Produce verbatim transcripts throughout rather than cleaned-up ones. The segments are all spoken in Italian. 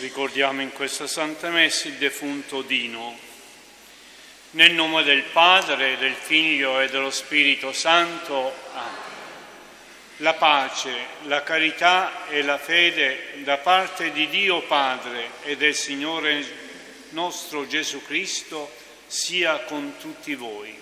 Ricordiamo in questa Santa Messa il defunto Dino. Nel nome del Padre, del Figlio e dello Spirito Santo. Amen. La pace, la carità e la fede da parte di Dio Padre e del Signore nostro Gesù Cristo sia con tutti voi.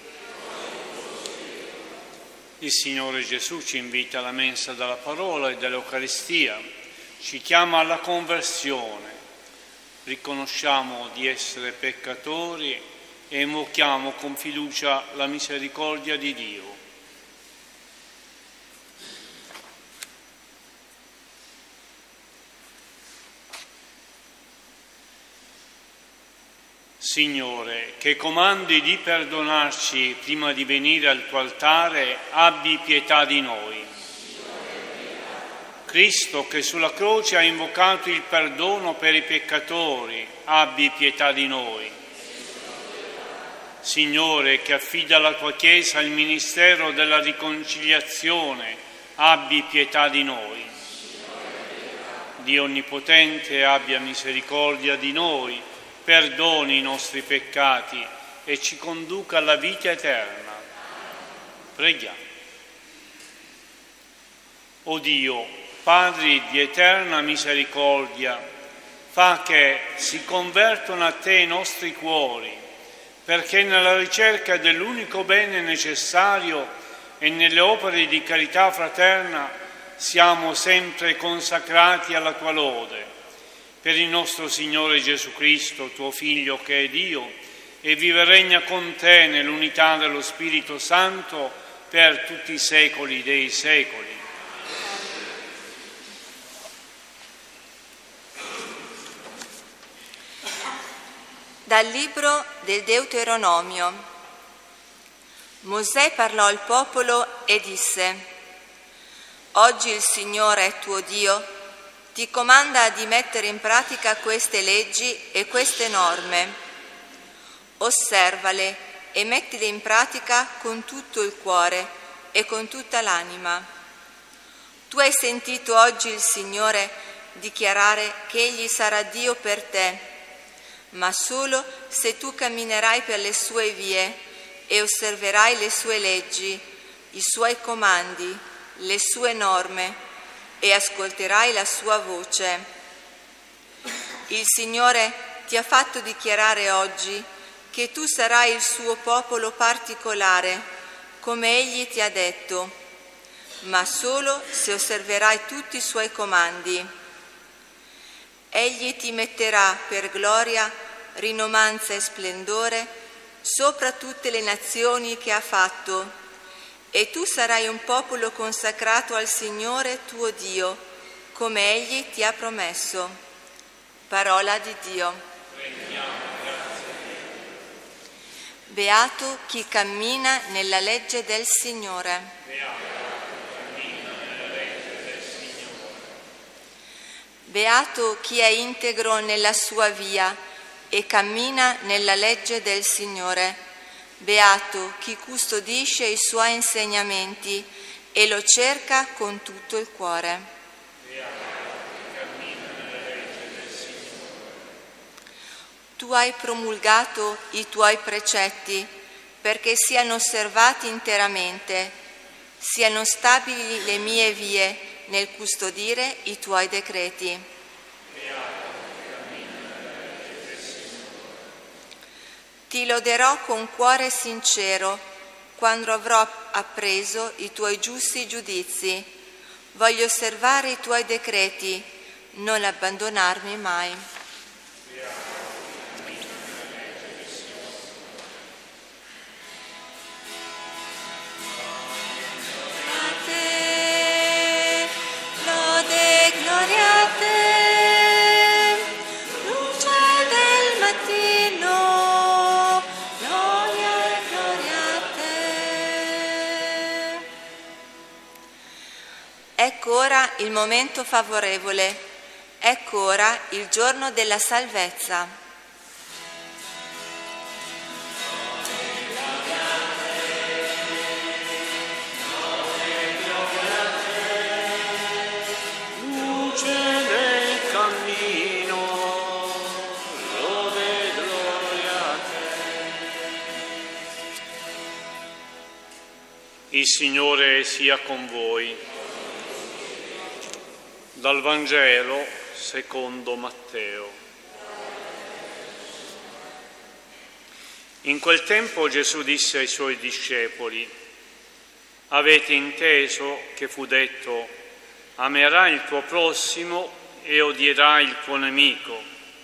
Il Signore Gesù ci invita alla mensa della parola e dell'Eucaristia. Ci chiama alla conversione, riconosciamo di essere peccatori e invochiamo con fiducia la misericordia di Dio. Signore, che comandi di perdonarci prima di venire al tuo altare, abbi pietà di noi. Cristo, che sulla croce ha invocato il perdono per i peccatori, abbi pietà di noi. Signore, che affida alla tua Chiesa il ministero della riconciliazione, abbi pietà di noi. Dio Onnipotente, abbia misericordia di noi, perdoni i nostri peccati e ci conduca alla vita eterna. Preghiamo. O Dio, Padre di eterna misericordia, fa che si convertano a te i nostri cuori, perché nella ricerca dell'unico bene necessario e nelle opere di carità fraterna siamo sempre consacrati alla tua lode. Per il nostro Signore Gesù Cristo, tuo Figlio che è Dio, e vive e regna con te nell'unità dello Spirito Santo per tutti i secoli dei secoli. Dal libro del Deuteronomio. Mosè parlò al popolo e disse: Oggi il Signore tuo Dio ti comanda di mettere in pratica queste leggi e queste norme. Osservale e mettile in pratica con tutto il cuore e con tutta l'anima. Tu hai sentito oggi il Signore dichiarare che Egli sarà Dio per te, ma solo se tu camminerai per le sue vie e osserverai le sue leggi, i suoi comandi, le sue norme e ascolterai la sua voce. Il Signore ti ha fatto dichiarare oggi che tu sarai il suo popolo particolare, come Egli ti ha detto, ma solo se osserverai tutti i suoi comandi. Egli ti metterà per gloria, rinomanza e splendore sopra tutte le nazioni che ha fatto, e tu sarai un popolo consacrato al Signore tuo Dio, come Egli ti ha promesso. Parola di Dio. Beato chi cammina nella legge del Signore. Beato chi è integro nella sua via e cammina nella legge del Signore. Beato chi custodisce i suoi insegnamenti e lo cerca con tutto il cuore. Beato chi cammina nella legge del Signore. Tu hai promulgato i tuoi precetti perché siano osservati interamente, siano stabili le mie vie nel custodire i tuoi decreti. Ti loderò con cuore sincero quando avrò appreso i tuoi giusti giudizi. Voglio osservare i tuoi decreti, non abbandonarmi mai. Ecco ora il momento favorevole, ecco ora il giorno della salvezza. Luce nel cammino, Il Signore sia con voi. Dal Vangelo secondo Matteo. In quel tempo Gesù disse ai suoi discepoli: avete inteso che fu detto: amerai il tuo prossimo e odierai il tuo nemico.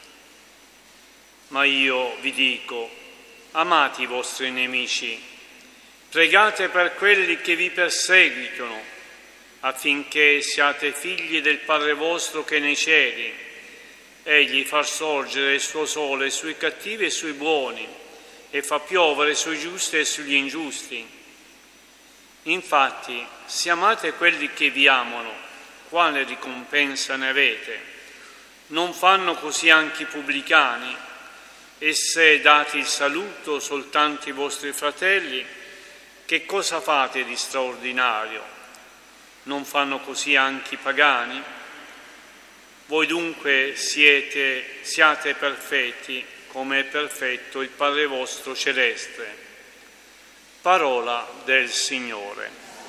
Ma io vi dico: amate i vostri nemici, pregate per quelli che vi perseguitano, affinché siate figli del Padre vostro che è nei cieli. Egli fa sorgere il suo sole sui cattivi e sui buoni, e fa piovere sui giusti e sugli ingiusti. Infatti, se amate quelli che vi amano, quale ricompensa ne avete? Non fanno così anche i pubblicani? E se date il saluto soltanto ai vostri fratelli, che cosa fate di straordinario? Non fanno così anche i pagani? Voi dunque siete, siate perfetti, come è perfetto il Padre vostro celeste. Parola del Signore.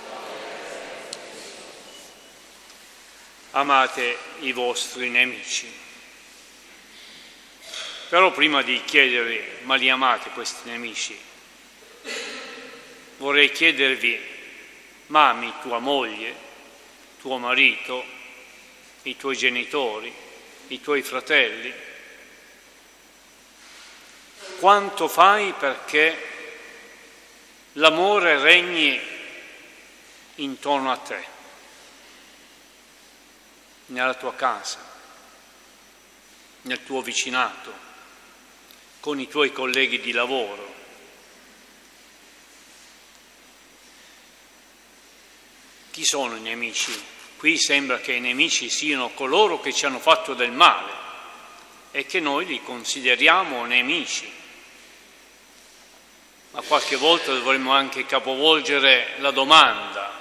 Amate i vostri nemici. Però prima di chiedere: ma li amate questi nemici? Vorrei chiedervi: ma ami tua moglie, tuo marito, i tuoi genitori, i tuoi fratelli? Quanto fai perché l'amore regni intorno a te, nella tua casa, nel tuo vicinato, con i tuoi colleghi di lavoro? Chi sono i nemici? Qui sembra che i nemici siano coloro che ci hanno fatto del male e che noi li consideriamo nemici. Ma qualche volta dovremmo anche capovolgere la domanda: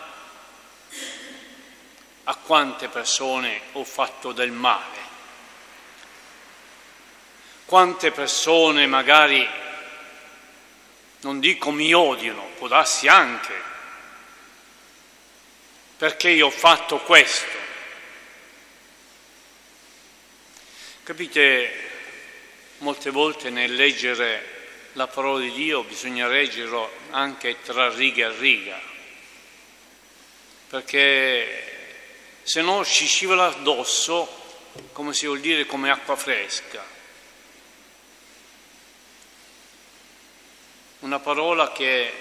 a quante persone ho fatto del male? Quante persone magari, non dico mi odiano, può darsi anche, perché io ho fatto questo. Capite, molte volte nel leggere la parola di Dio bisogna leggerlo anche tra riga e riga, perché se no ci scivola addosso, come si vuol dire, come acqua fresca. Una parola che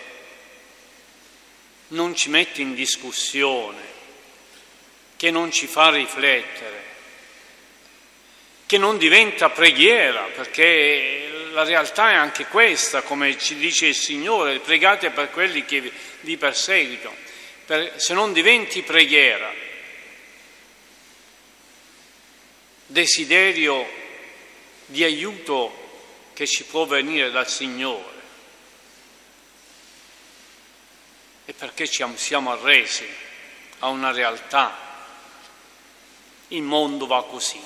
non ci mette in discussione, che non ci fa riflettere, che non diventa preghiera, perché la realtà è anche questa, come ci dice il Signore: pregate per quelli che vi perseguitano. Per, se non diventi preghiera, desiderio di aiuto che ci può venire dal Signore, e perché ci siamo arresi a una realtà. Il mondo va così.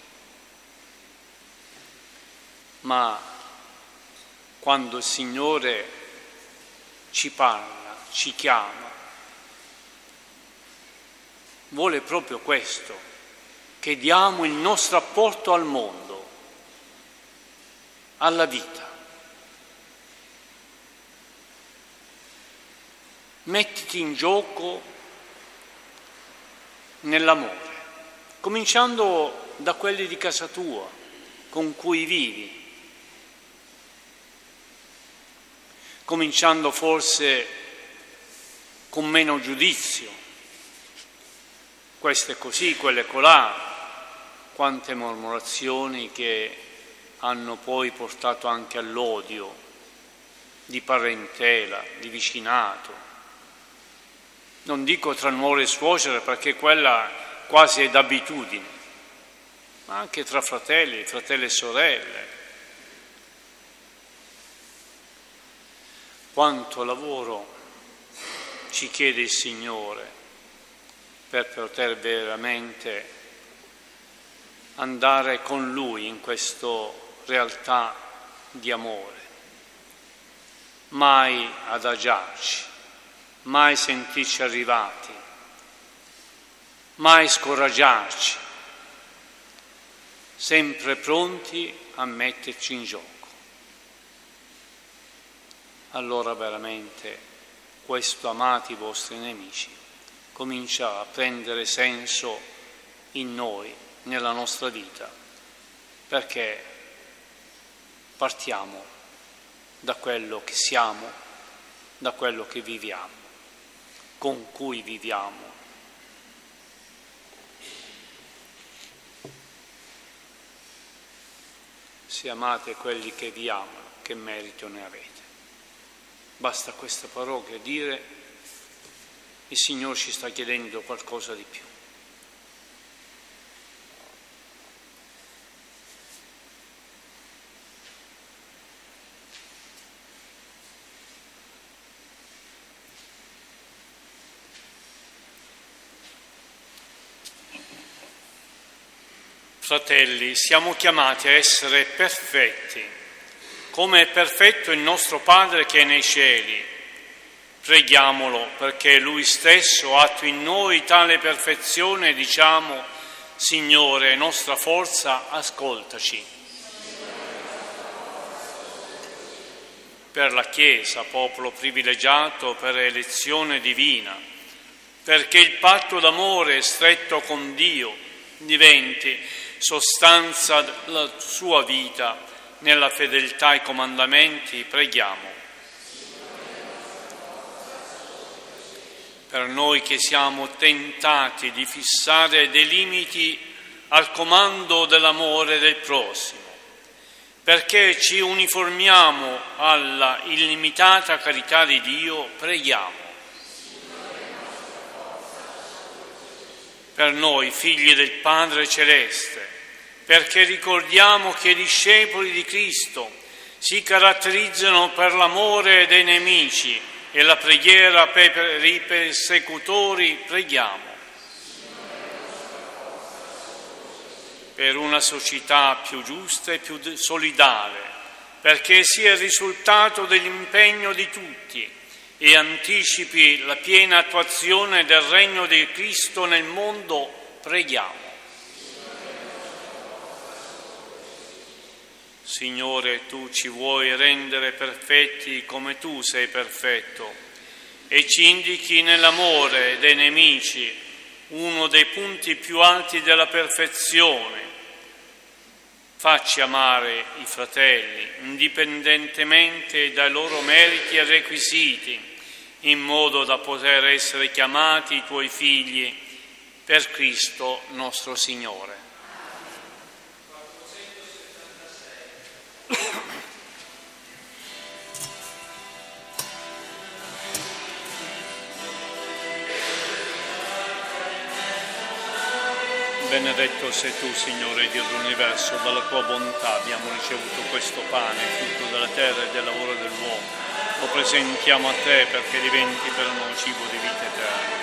Ma quando il Signore ci parla, ci chiama, vuole proprio questo, che diamo il nostro apporto al mondo, alla vita. Mettiti in gioco nell'amore, cominciando da quelli di casa tua, con cui vivi, cominciando forse con meno giudizio, questo è così, quello è colà, quante mormorazioni che hanno poi portato anche all'odio di parentela, di vicinato. Non dico tra nuore e suocera, perché quella quasi è d'abitudine, ma anche tra fratelli, fratelli e sorelle. Quanto lavoro ci chiede il Signore per poter veramente andare con Lui in questa realtà di amore, mai adagiarci, mai sentirci arrivati, mai scoraggiarci, sempre pronti a metterci in gioco. Allora veramente questo amati vostri nemici comincia a prendere senso in noi, nella nostra vita, perché partiamo da quello che siamo, da quello che viviamo, con cui viviamo. Se amate quelli che vi amano, che merito ne avete? Basta questa parrocchia dire, il Signore ci sta chiedendo qualcosa di più. Fratelli, siamo chiamati a essere perfetti, come è perfetto il nostro Padre che è nei cieli. Preghiamolo perché Lui stesso attui in noi tale perfezione e diciamo: Signore, nostra forza, ascoltaci. Per la Chiesa, popolo privilegiato per elezione divina, perché il patto d'amore stretto con Dio diventi sostanza della sua vita nella fedeltà ai comandamenti, preghiamo. Per noi che siamo tentati di fissare dei limiti al comando dell'amore del prossimo, perché ci uniformiamo alla illimitata carità di Dio, preghiamo. Per noi, figli del Padre Celeste, perché ricordiamo che i discepoli di Cristo si caratterizzano per l'amore dei nemici e la preghiera per i persecutori, preghiamo. Per una società più giusta e più solidale, perché sia il risultato dell'impegno di tutti e anticipi la piena attuazione del regno di Cristo nel mondo, preghiamo. Signore, Tu ci vuoi rendere perfetti come Tu sei perfetto e ci indichi nell'amore dei nemici uno dei punti più alti della perfezione. Facci amare i fratelli, indipendentemente dai loro meriti e requisiti, in modo da poter essere chiamati i Tuoi figli per Cristo nostro Signore. Benedetto sei Tu, Signore Dio dell'universo, dalla Tua bontà abbiamo ricevuto questo pane, frutto della terra e del lavoro dell'uomo. Lo presentiamo a Te perché diventi per noi cibo di vita eterna.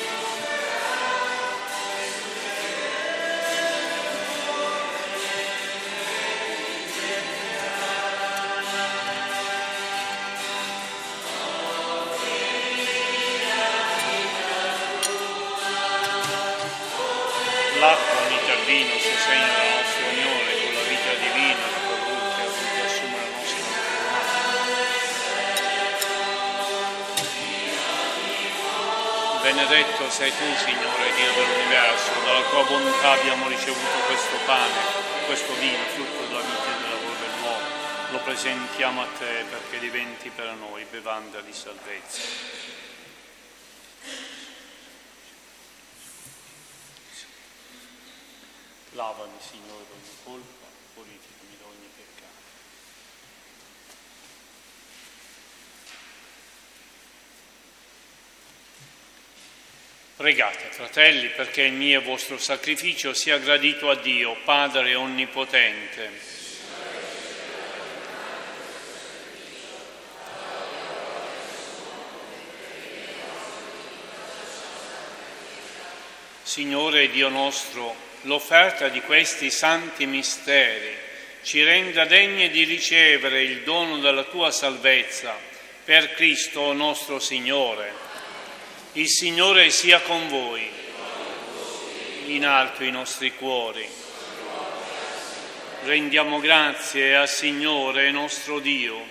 L'acqua unita al vino si segna la nostra unione con la vita divina di colui che ha voluto assumere la nostra natura. Benedetto sei Tu, Signore Dio dell'universo, dalla Tua bontà abbiamo ricevuto questo pane, questo vino, frutto della vita e del lavoro dell'uomo. Lo presentiamo a Te perché diventi per noi bevanda di salvezza. Lavami, Signore, da ogni colpa, purificami da ogni peccato. Pregate, fratelli, perché il mio e vostro sacrificio sia gradito a Dio, Padre Onnipotente. Signore Dio nostro, l'offerta di questi santi misteri ci renda degni di ricevere il dono della Tua salvezza per Cristo nostro Signore. Il Signore sia con voi. In alto i nostri cuori. Rendiamo grazie al Signore nostro Dio.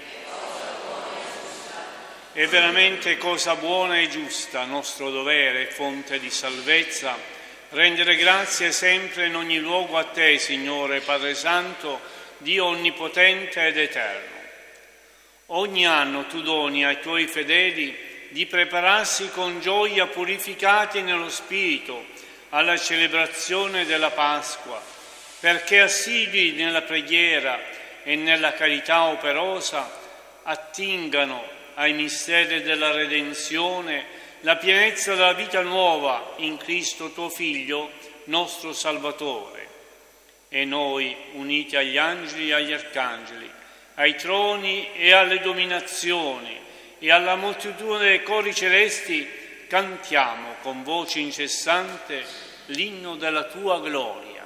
È veramente cosa buona e giusta, nostro dovere, fonte di salvezza, rendere grazie sempre in ogni luogo a Te, Signore Padre Santo, Dio onnipotente ed eterno. Ogni anno Tu doni ai Tuoi fedeli di prepararsi con gioia, purificati nello Spirito, alla celebrazione della Pasqua, perché assidui nella preghiera e nella carità operosa attingano ai misteri della redenzione, la pienezza della vita nuova in Cristo Tuo Figlio, nostro Salvatore. E noi, uniti agli angeli e agli arcangeli, ai troni e alle dominazioni e alla moltitudine dei cori celesti, cantiamo con voce incessante l'inno della Tua gloria.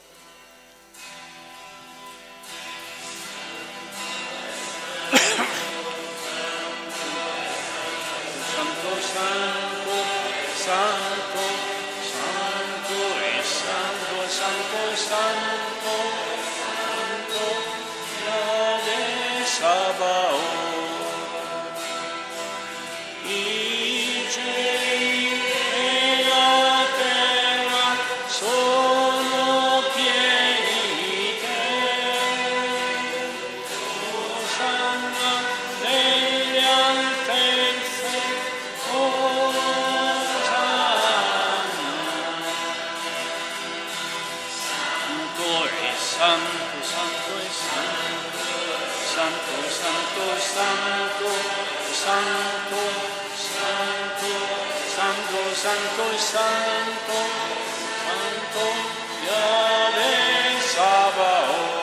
Santo, Santo, Santo, Santo e Santo, Santo, Santo, Santo, Yahweh Sabaoth. I cieli e la terra sono pieni di Te. Osanna nelle altezze, Osanna. Santo e santo, santo e santo, santo, santo, santo, santo, santo, santo, santo e santo, santo, Yahweh Sabaoth.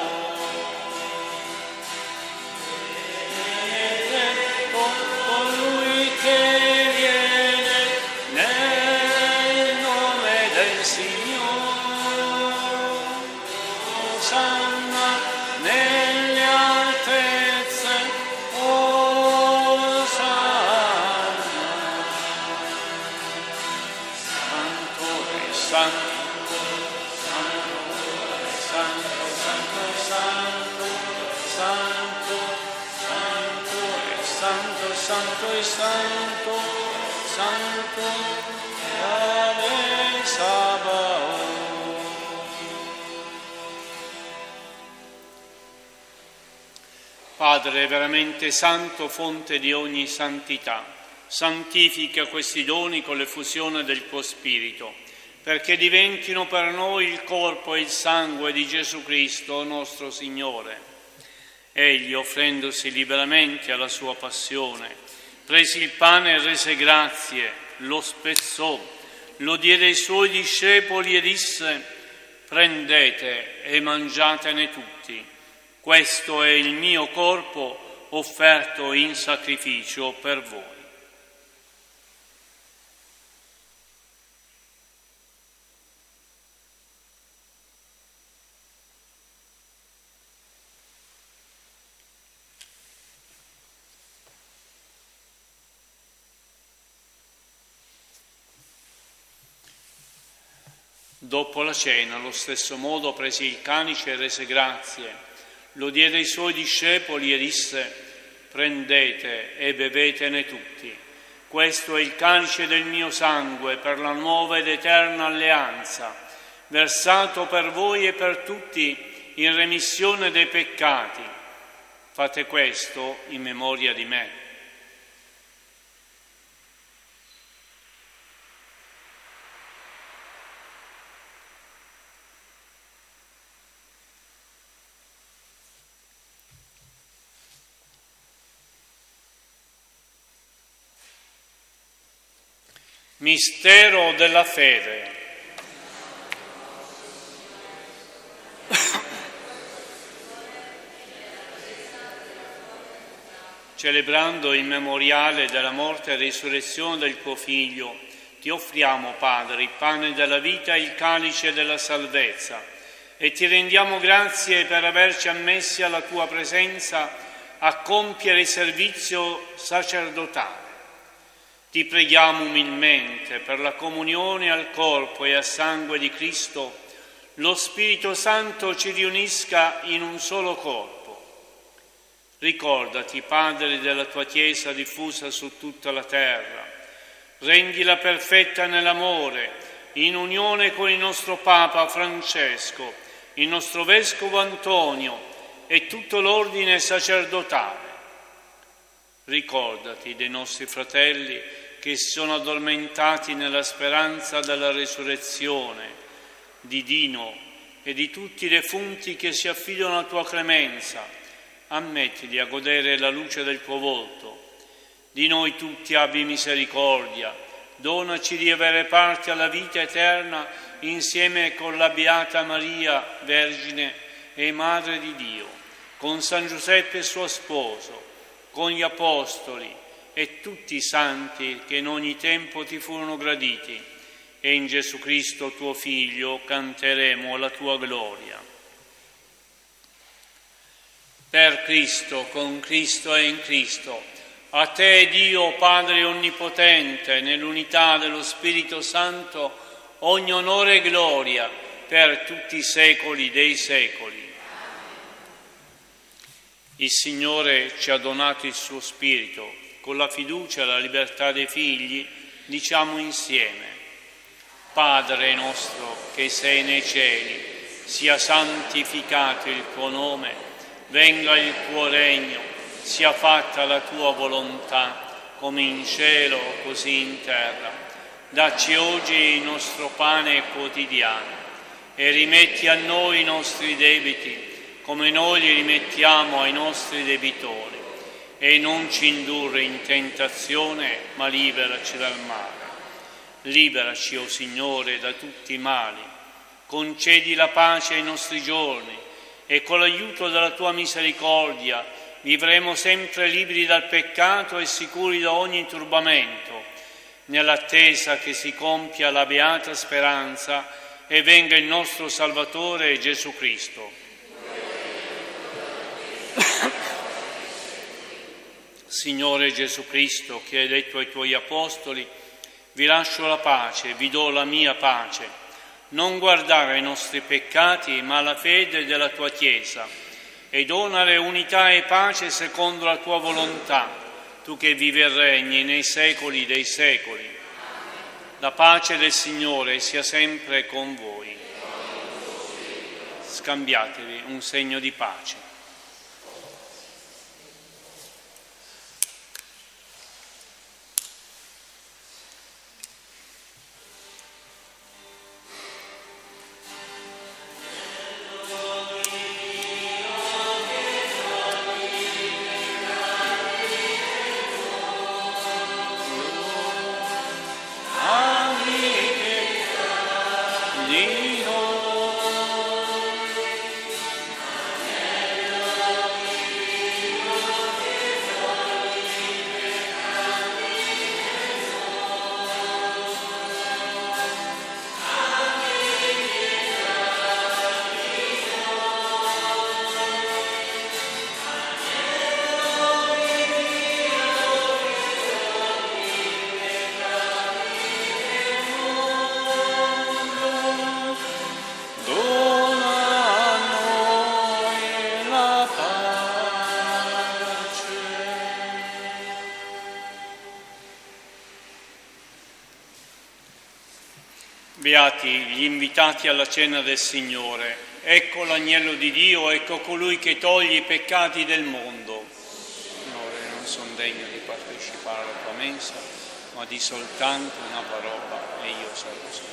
Benedetto colui che viene nel nome del Signore. Osanna nelle altezze, Osanna. Santo e santo, santo e santo, santo e santo, santo, santo e santo, santo e santo, santo, Yahweh Sabaoth. Padre veramente santo, fonte di ogni santità, santifica questi doni con l'effusione del Tuo Spirito, perché diventino per noi il corpo e il sangue di Gesù Cristo, nostro Signore. Egli, offrendosi liberamente alla sua passione, prese il pane e rese grazie, lo spezzò, lo diede ai Suoi discepoli e disse: prendete e mangiatene tutti. Questo è il mio corpo offerto in sacrificio per voi. Dopo la cena, allo stesso modo, prese il calice e rese grazie, lo diede ai Suoi discepoli e disse: prendete e bevetene tutti. Questo è il calice del mio sangue per la nuova ed eterna alleanza, versato per voi e per tutti in remissione dei peccati. Fate questo in memoria di me. Mistero della fede. Celebrando il memoriale della morte e risurrezione del Tuo Figlio, Ti offriamo, Padre, il pane della vita e il calice della salvezza, e Ti rendiamo grazie per averci ammessi alla Tua presenza a compiere il servizio sacerdotale. Ti preghiamo umilmente per la comunione al corpo e al sangue di Cristo, lo Spirito Santo ci riunisca in un solo corpo. Ricordati, Padre, della tua Chiesa diffusa su tutta la terra. Rendila perfetta nell'amore, in unione con il nostro Papa Francesco, il nostro Vescovo Antonio e tutto l'ordine sacerdotale. Ricordati dei nostri fratelli che si sono addormentati nella speranza della resurrezione, di Dino e di tutti i defunti che si affidano alla tua clemenza. Ammettili a godere la luce del tuo volto. Di noi tutti abbi misericordia, donaci di avere parte alla vita eterna insieme con la Beata Maria, Vergine e Madre di Dio, con San Giuseppe suo sposo, con gli Apostoli e tutti i santi che in ogni tempo ti furono graditi, e in Gesù Cristo tuo Figlio canteremo la tua gloria. Per Cristo, con Cristo e in Cristo, a te Dio Padre Onnipotente, nell'unità dello Spirito Santo, ogni onore e gloria per tutti i secoli dei secoli. Il Signore ci ha donato il suo Spirito. Con la fiducia e la libertà dei figli diciamo insieme: Padre nostro che sei nei cieli, sia santificato il tuo nome, venga il tuo regno, sia fatta la tua volontà, come in cielo così in terra. Dacci oggi il nostro pane quotidiano e rimetti a noi i nostri debiti, come noi li rimettiamo ai nostri debitori, e non ci indurre in tentazione, ma liberaci dal male. Liberaci, o Signore, da tutti i mali. Concedi la pace ai nostri giorni e con l'aiuto della tua misericordia vivremo sempre liberi dal peccato e sicuri da ogni turbamento, nell'attesa che si compia la beata speranza e venga il nostro Salvatore Gesù Cristo. Signore Gesù Cristo, che hai detto ai tuoi apostoli: vi lascio la pace, vi do la mia pace. Non guardare ai nostri peccati, ma alla fede della tua Chiesa, e donale unità e pace secondo la tua volontà, tu che vivi e regni nei secoli dei secoli. La pace del Signore sia sempre con voi. Scambiatevi un segno di pace. Beati gli invitati alla cena del Signore. Ecco l'agnello di Dio, ecco colui che toglie i peccati del mondo. Signore, non sono degno di partecipare alla tua mensa, ma di soltanto una parola e io sarò salvo.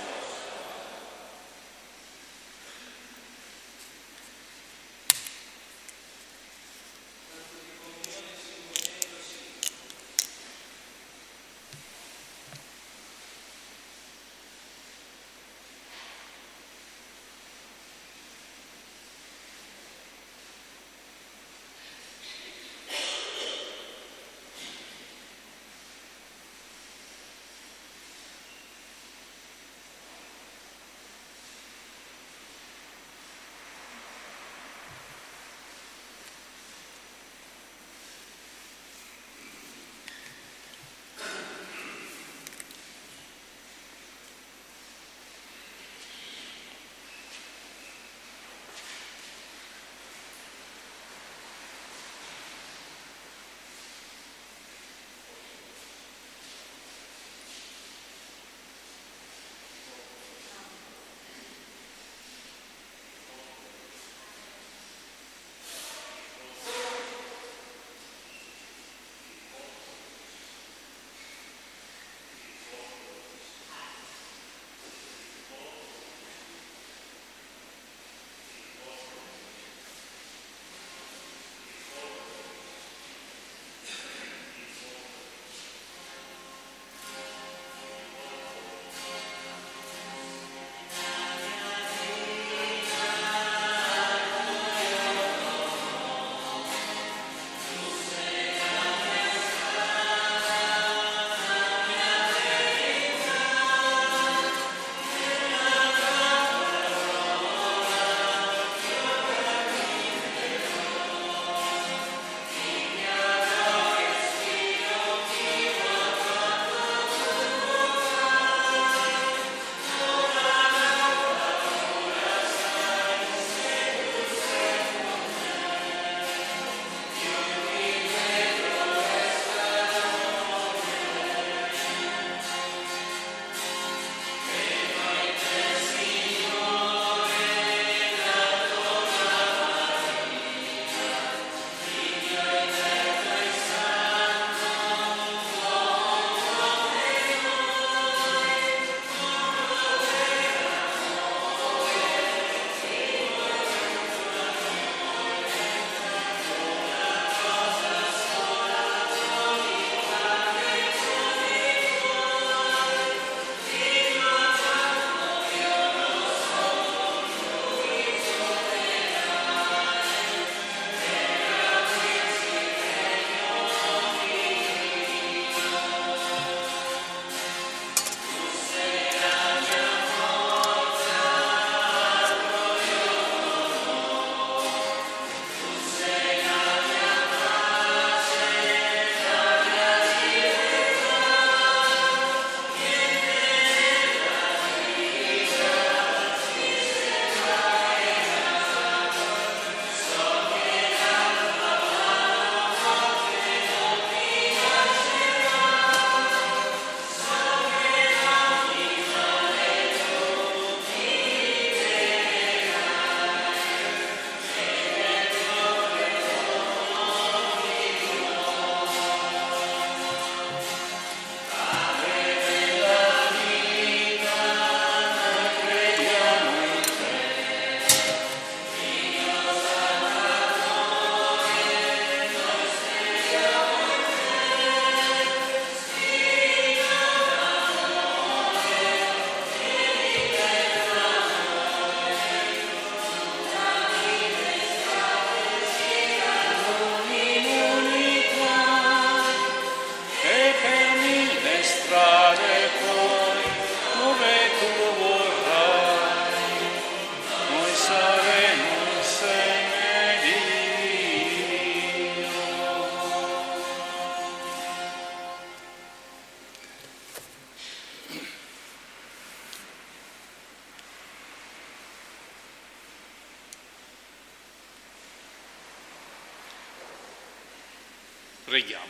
Preghiamo.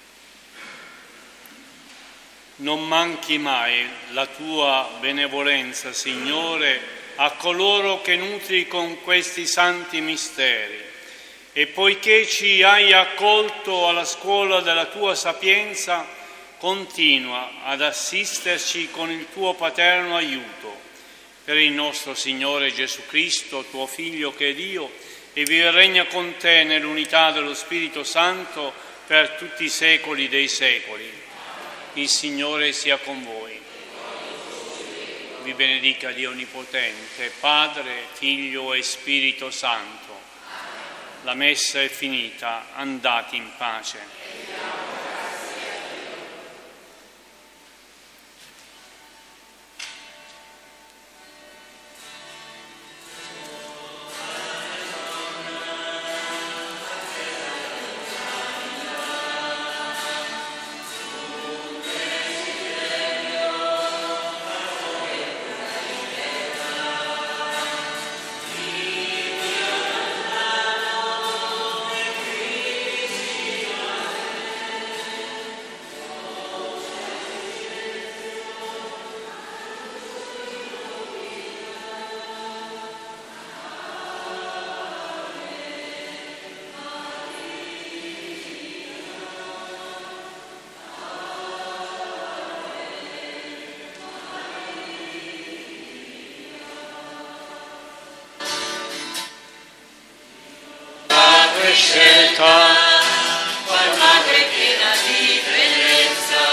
Non manchi mai la tua benevolenza, Signore, a coloro che nutri con questi santi misteri, e poiché ci hai accolto alla scuola della tua sapienza, continua ad assisterci con il tuo paterno aiuto. Per il nostro Signore Gesù Cristo, tuo Figlio che è Dio, e vive e regna con te nell'unità dello Spirito Santo per tutti i secoli dei secoli. Il Signore sia con voi. Vi benedica Dio Onnipotente, Padre, Figlio e Spirito Santo. La messa è finita, andate in pace. Scelta, qual madre piena di bellezza,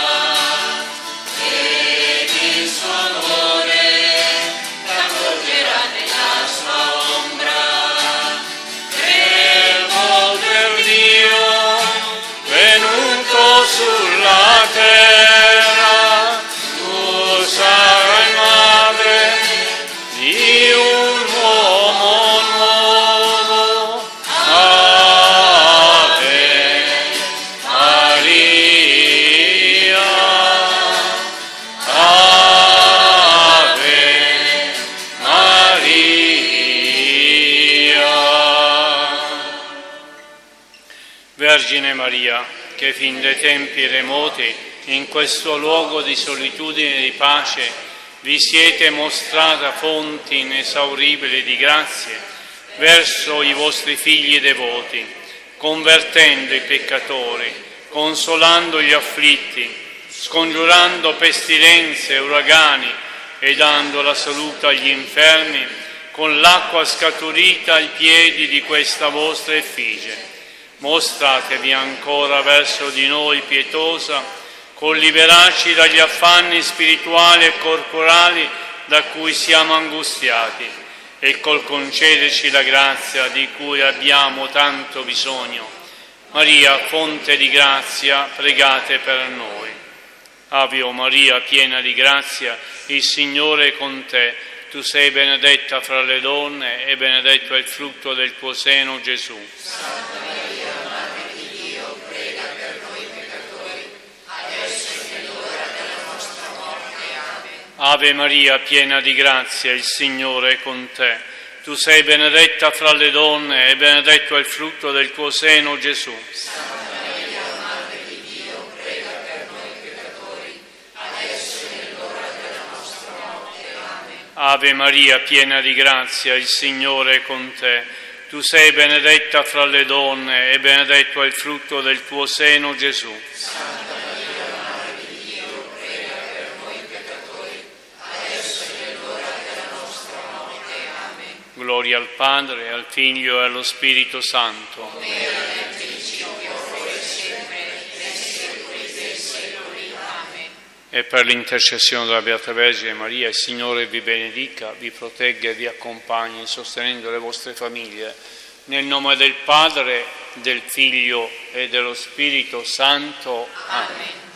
ed il suo amore t'accoglierà nella sua ombra. Verbo per Dio, venuto sulla terra, tu sarai madre di un uomo nuovo. Vergine Maria, che fin dai tempi remoti, in questo luogo di solitudine e di pace, vi siete mostrata fonti inesauribili di grazie verso i vostri figli devoti, convertendo i peccatori, consolando gli afflitti, scongiurando pestilenze e uragani e dando la salute agli infermi, con l'acqua scaturita ai piedi di questa vostra effigie. Mostratevi ancora verso di noi pietosa, col liberarci dagli affanni spirituali e corporali da cui siamo angustiati e col concederci la grazia di cui abbiamo tanto bisogno. Maria, fonte di grazia, pregate per noi. Ave o Maria, piena di grazia, il Signore è con te. Tu sei benedetta fra le donne e benedetto è il frutto del tuo seno, Gesù. Santa Maria, Madre di Dio, prega per noi peccatori, adesso e nell'ora della nostra morte. Amen. Ave Maria, piena di grazia, il Signore è con te. Tu sei benedetta fra le donne e benedetto è il frutto del tuo seno, Gesù. Santa Maria, Madre di Dio, prega per noi peccatori, adesso e nell'ora della nostra morte. Amen. Ave Maria, piena di grazia, il Signore è con te. Tu sei benedetta fra le donne e benedetto è il frutto del tuo seno, Gesù. Santa Maria, Madre di Dio, prega per noi peccatori, adesso e nell'ora della nostra morte. Amen. Gloria al Padre, al Figlio e allo Spirito Santo. Come era nel principio, ora e sempre, nei secoli dei secoli. Amen. E per l'intercessione della Beata Vergine Maria, il Signore vi benedica, vi protegga e vi accompagni, sostenendo le vostre famiglie. Nel nome del Padre, del Figlio e dello Spirito Santo. Amen.